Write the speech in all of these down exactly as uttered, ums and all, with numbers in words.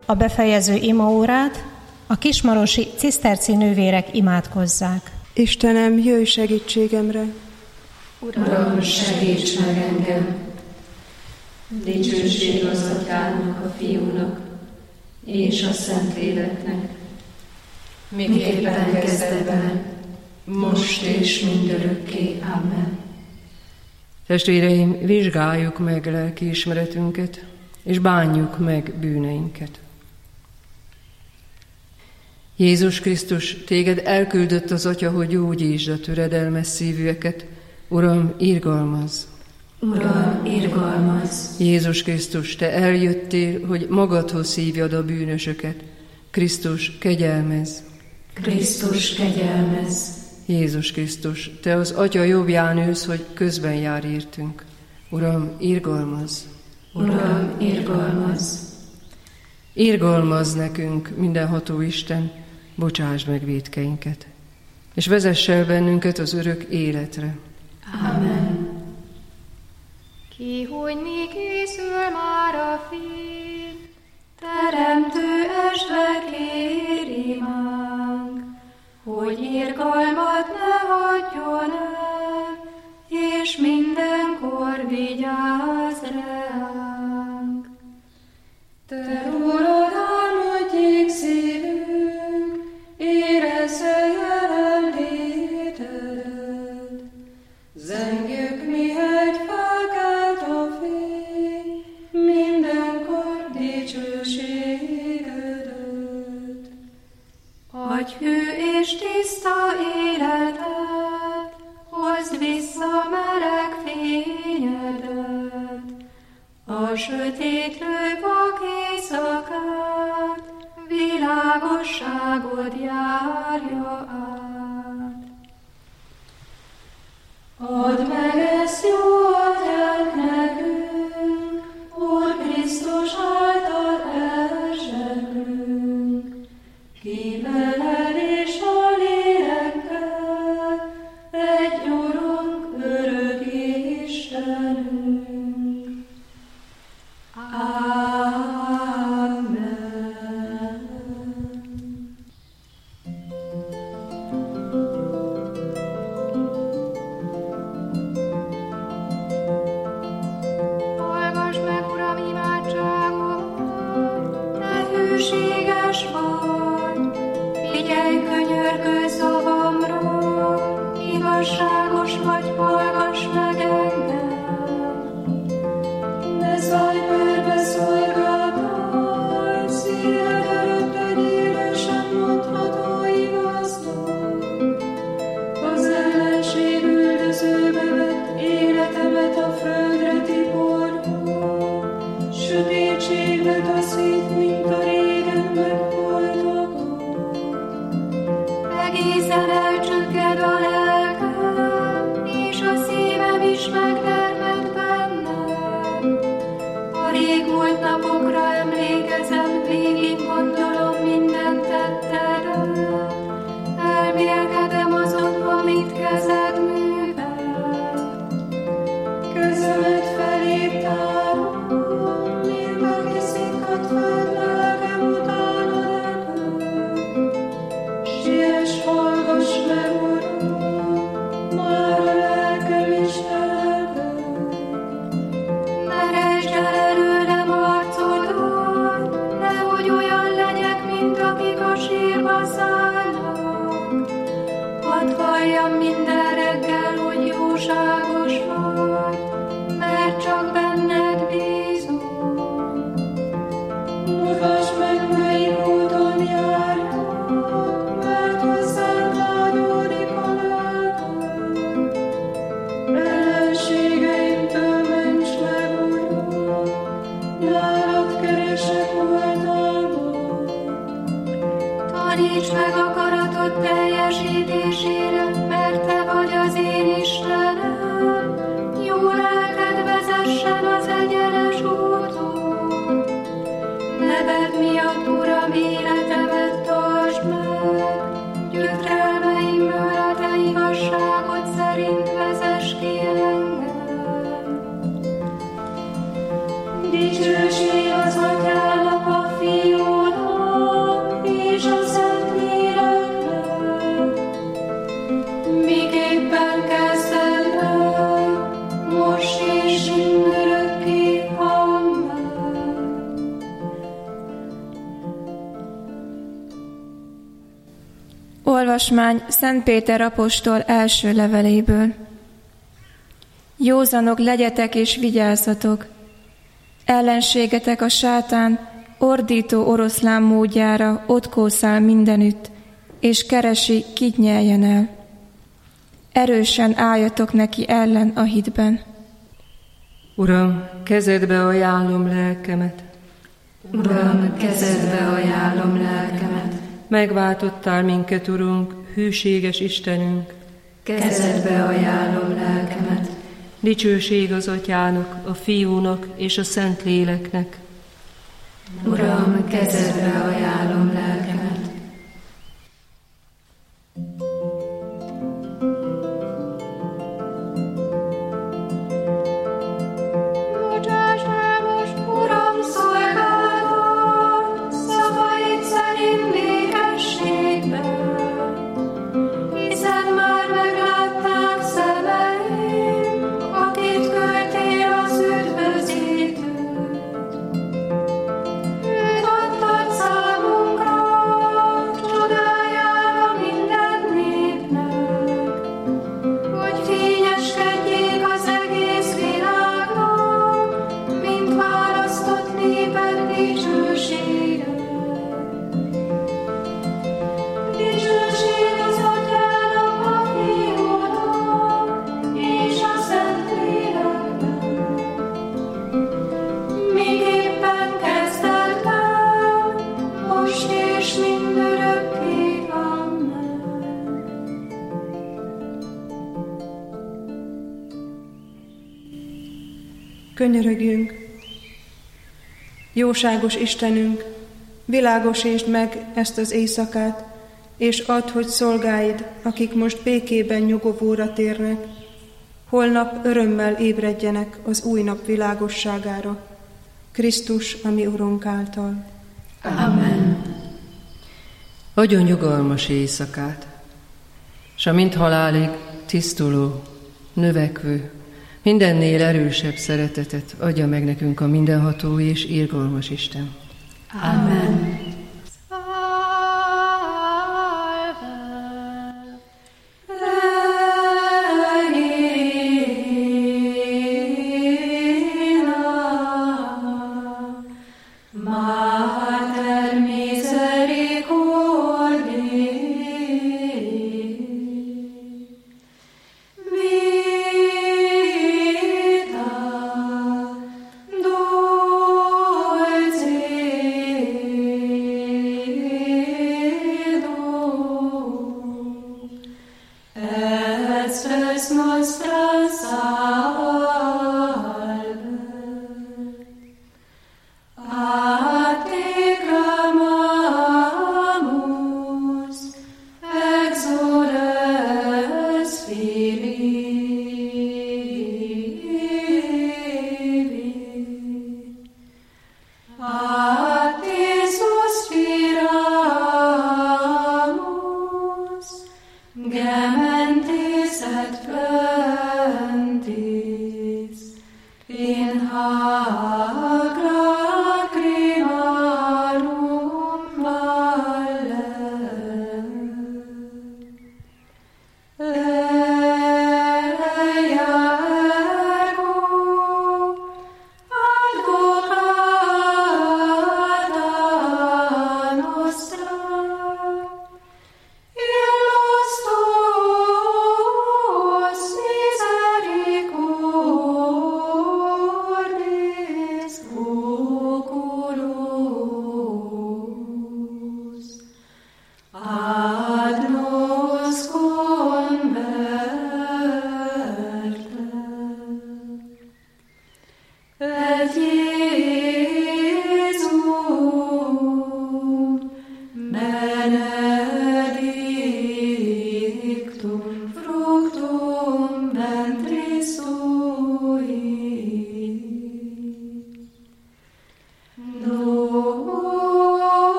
A befejező imaórát a kismarosi ciszterci nővérek imádkozzák. Istenem, jöjj segítségemre! Uram, segíts meg engem! Dicsőség az Atyának, a Fiúnak és a Szentléleknek, miképpen kezdetben, most és mindörökké. Amen. Testvéreim, vizsgáljuk meg lelkiismeretünket, és bánjuk meg bűneinket. Jézus Krisztus, téged elküldött az Atya, hogy gyógyítsd a töredelmes szívűeket. Uram, irgalmazz! Uram, irgalmazz! Jézus Krisztus, te eljöttél, hogy magadhoz hívjad a bűnösöket. Krisztus, kegyelmezz! Krisztus, kegyelmezz! Jézus Krisztus, te az Atya jobbján ülsz, hogy közben jár értünk. Uram, irgalmazz! Uram, irgalmazz! Irgalmazz nekünk, mindenható Isten, bocsáss meg vétkeinket, és vezess el bennünket az örök életre. Amen. Ki, hogy mi készül már a fény, teremtő esve kér imánk, hogy irgalmat ne hagyjon el, és mindenkor vigyázz ránk. Te rólad álmodjék szívünk, érezze jelenlétedet. Zengjük, mihegy felkelt a fény, mindenkor dicsőségedet. Adj hű és tiszta életet, hozd vissza meleg fényedet. A sötétlő vak éjszakát, világosságod járja át. Add meg ezt jó atyánk nekünk, Úr Krisztus által elzseblünk, ki veled és a lélekkel, egy Urunk, örök Istenünk. Igazságos vagy, hallgass meg engem. Ne szállj perbe szolgáltál, szíved előtt egy élősen mondható igaznak. Az ellenség üldözőbe vett életemet a földre tiporva, sötétségbe taszít, mint a régen megvoltakat. Egészen elcsökked a lelkem, és a szívem is megtermett bennem. A régmúlt napokra emlékezem, végig gondolom minden tettedet. Elmélkedem azon, amit kezed művel. Kezemet felé tárom, mint aki szikkat fel, lelkem utána neked. Siess, hallgass meg, Uram, már a lelkem is telel. Ne rejtsd el előlem arcodat, nehogy olyan legyek, mint akik a sírba szállnak. Hadd halljam minden reggel, hogy jóságos vagy, mert csak benned bízom. Mutasd meg, melyik úton jártam, mert hozzád vágyódik a lelkem. Ellenségeimtől ments meg, Uram, nálad keresek oltalmat. Taníts meg akaratod teljesítésére, mert te vagy az én Istenem. Jó lelked vezessen az egyenes úton. Neved miatt, Uram, életemet tartsd meg. Gyötrelmeimből a te igazságod szerint vezess ki engem. Dicsőség az Atyának, a Fiúnak Olvasmány Szent Péter apostol első leveléből. Józanok legyetek és vigyázzatok! Ellenségetek a sátán ordító oroszlán módjára ott kószál mindenütt, és keresi, kit nyeljen el. Erősen álljatok neki ellen a hitben. Uram, kezedbe ajánlom lelkemet. Uram, kezedbe ajánlom lelkemet. Megváltottál minket, Urunk, hűséges Istenünk. Kezedbe ajánlom lelkemet. Dicsőség az Atyának, a Fiúnak és a Szentléleknek. Uram, kezedbe ajánlom lelkemet. Könyörögjünk! Jóságos Istenünk, világosítsd meg ezt az éjszakát, és add, hogy szolgáid, akik most békében nyugovóra térnek, holnap örömmel ébredjenek az új nap világosságára, Krisztus, a mi Urunk által. Amen. Adjon nyugalmas éjszakát, s a mint halálig tisztuló, növekvő, mindennél erősebb szeretetet adja meg nekünk a mindenható és irgalmas Isten. Amen. Dulce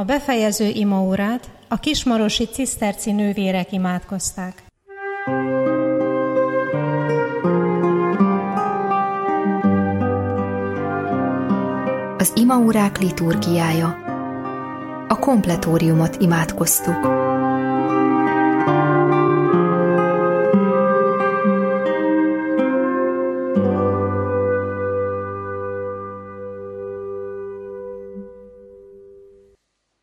A befejező imaórát a kismarosi ciszterci nővérek imádkozták. Az imaórák liturgiája. A kompletóriumot imádkoztuk.